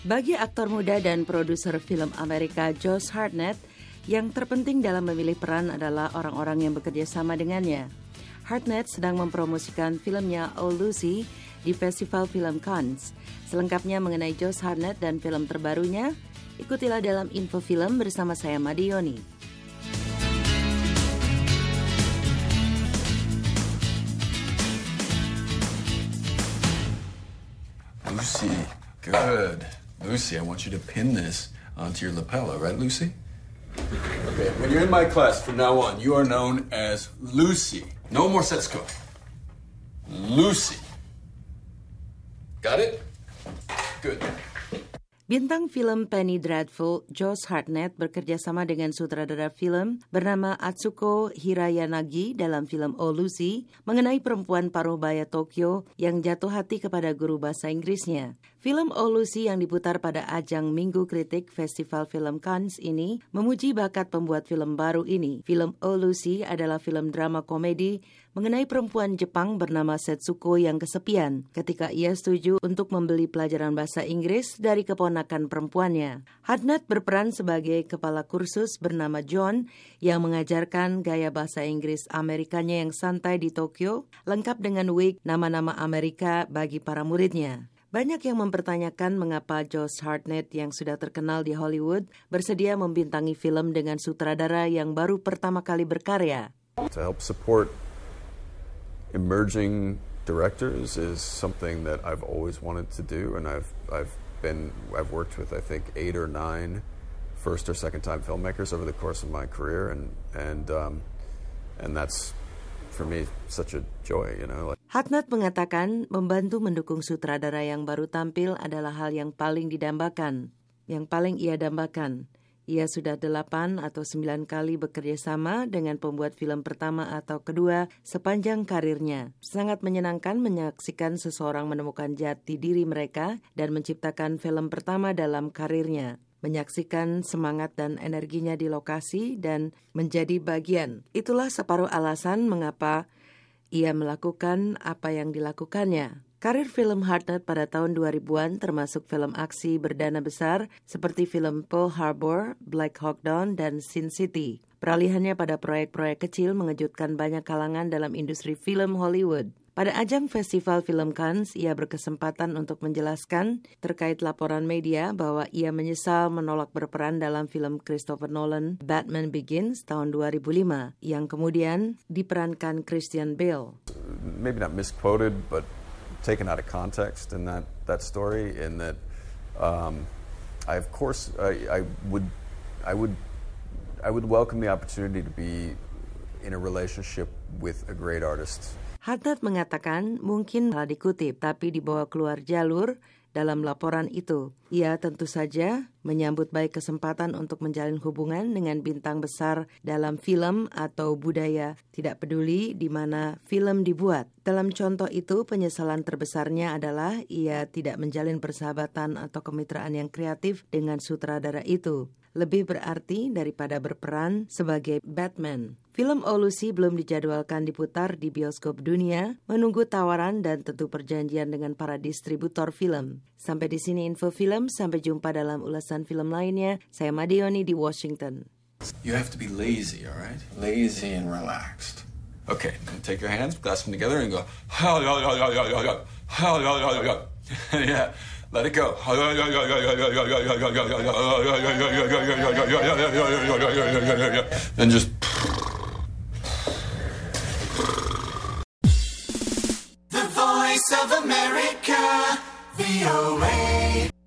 Bagi aktor muda dan produser film Amerika Josh Hartnett, yang terpenting dalam memilih peran adalah orang-orang yang bekerja sama dengannya. Hartnett sedang mempromosikan filmnya Oh Lucy di Festival Film Cannes. Selengkapnya mengenai Josh Hartnett dan film terbarunya, ikutilah dalam info film bersama saya Made Yoni. Lucy, good. Lucy, I want you to pin this onto your lapel, right, Lucy? Okay, when you're in my class from now on, you are known as Lucy. No more Setsuko. Lucy. Got it? Good. Bintang film Penny Dreadful, Josh Hartnett bekerja sama dengan sutradara film bernama Atsuko Hirayanagi dalam film Oh Lucy mengenai perempuan paruh baya Tokyo yang jatuh hati kepada guru bahasa Inggrisnya. Film Oh Lucy yang diputar pada ajang Minggu Kritik Festival Film Cannes ini memuji bakat pembuat film baru ini. Film Oh Lucy adalah film drama komedi mengenai perempuan Jepang bernama Setsuko yang kesepian ketika ia setuju untuk membeli pelajaran bahasa Inggris dari keponakan perempuannya. Hartnett berperan sebagai kepala kursus bernama John yang mengajarkan gaya bahasa Inggris Amerikanya yang santai di Tokyo, lengkap dengan wig nama-nama Amerika bagi para muridnya. Banyak yang mempertanyakan mengapa Josh Hartnett yang sudah terkenal di Hollywood bersedia membintangi film dengan sutradara yang baru pertama kali berkarya. To help support emerging directors is something that I've always wanted to do, and I've worked with I think 8 or 9 first or second time filmmakers over the course of my career, and that's for me such a joy, you know. Hartnett mengatakan membantu mendukung sutradara yang baru tampil adalah hal yang paling didambakan, yang paling ia dambakan. Ia sudah 8 atau 9 kali bekerja sama dengan pembuat film pertama atau kedua sepanjang karirnya. Sangat menyenangkan menyaksikan seseorang menemukan jati diri mereka dan menciptakan film pertama dalam karirnya. Menyaksikan semangat dan energinya di lokasi dan menjadi bagian. Itulah separuh alasan mengapa ia melakukan apa yang dilakukannya. Karir film Hartnett pada tahun 2000-an termasuk film aksi berdana besar seperti film Pearl Harbor, Black Hawk Down, dan Sin City. Peralihannya pada proyek-proyek kecil mengejutkan banyak kalangan dalam industri film Hollywood. Pada ajang Festival Film Cannes, ia berkesempatan untuk menjelaskan terkait laporan media bahwa ia menyesal menolak berperan dalam film Christopher Nolan Batman Begins tahun 2005 yang kemudian diperankan Christian Bale. Maybe not misquoted, but taken out of context in that story. In that, I would welcome the opportunity to be in a relationship with a great artist. Hartnett mengatakan mungkin salah dikutip, tapi dibawa keluar jalur dalam laporan itu. Ia tentu saja menyambut baik kesempatan untuk menjalin hubungan dengan bintang besar dalam film atau budaya, tidak peduli di mana film dibuat. Dalam contoh itu, penyesalan terbesarnya adalah ia tidak menjalin persahabatan atau kemitraan yang kreatif dengan sutradara itu. Lebih berarti daripada berperan sebagai Batman. Film Oh Lucy belum dijadwalkan diputar di bioskop dunia, menunggu tawaran dan tentu perjanjian dengan para distributor film. Sampai di sini info film, sampai jumpa dalam ulasan film lainnya. Saya Made Yoni di Washington. You have to be lazy, all right? Lazy and relaxed. Okay, take your hands, clasp them together, and go. Yeah. Let it go. Then just. The Voice of America, VOA.